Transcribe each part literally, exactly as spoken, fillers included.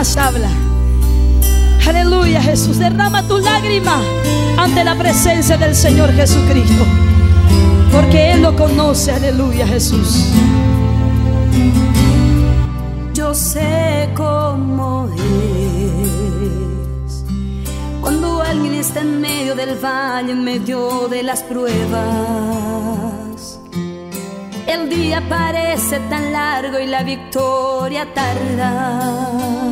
lágrimas habla. Aleluya, Jesús. Derrama tu lágrima ante la presencia del Señor Jesucristo, porque Él lo conoce. Aleluya, Jesús. Yo sé cómo es cuando alguien está en medio del valle, en medio de las pruebas. El día parece tan largo y la victoria tarda,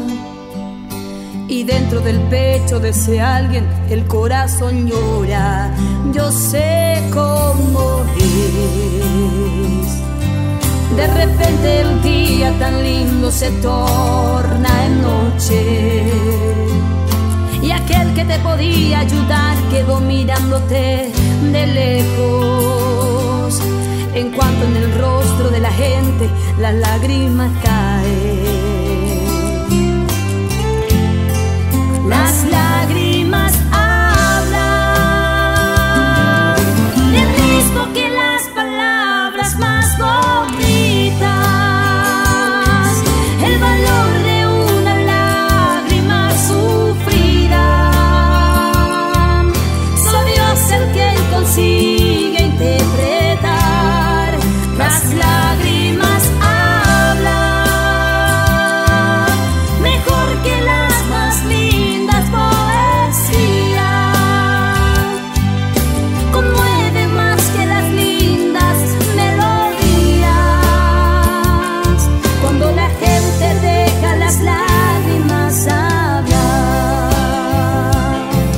y dentro del pecho de ese alguien el corazón llora. Yo sé cómo es. De repente el día tan lindo se torna en noche, y aquel que te podía ayudar quedó mirándote de lejos. En cuanto en el rostro de la gente las lágrimas caen, las lágrimas hablan del mismo que las palabras más bonitas. El valor de una lágrima sufrida, solo Dios el que consigue interpretar. Las lágrimas hablan mejor que las más lindas poesías, conmueve más que las lindas melodías. Cuando la gente deja las lágrimas hablar,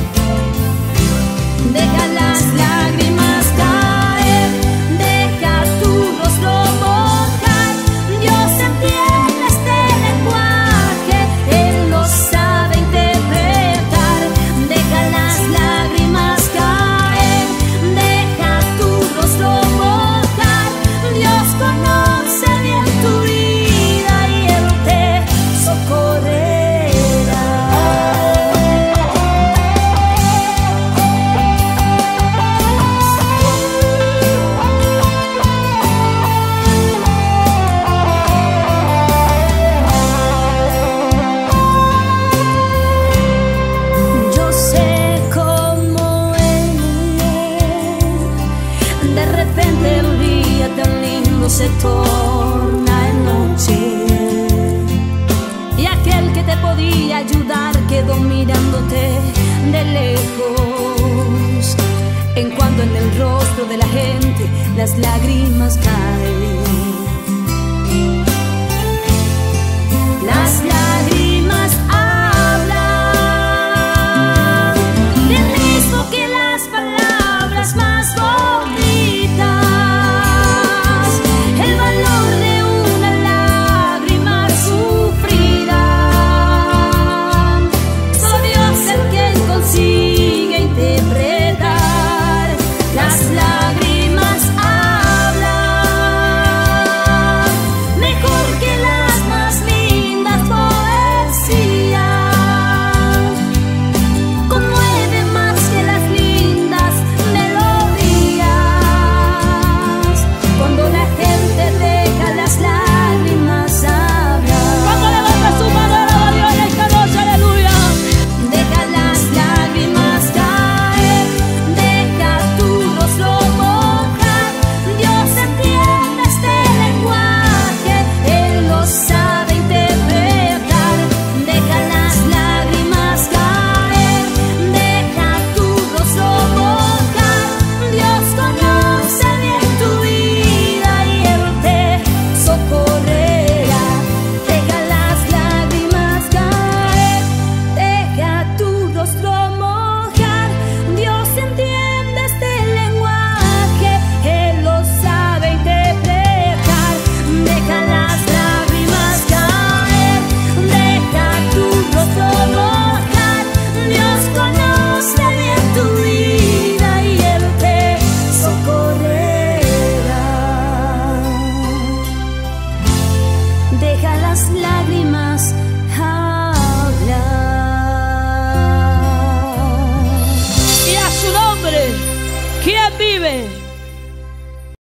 deja las lágrimas caer, deja tu rostro mojar. Dios entiende este lenguaje, Él lo sabe interpretar. Deja las lágrimas caer, deja tu rostro mojar. Dios conoce bien tu vida y Él te socorrerá. Yo sé cómo es. De repente el día tan lindo se torna en noche, y aquel que te podía ayudar quedó mirándote de lejos. En cuanto en el rostro de la gente las lágrimas caen,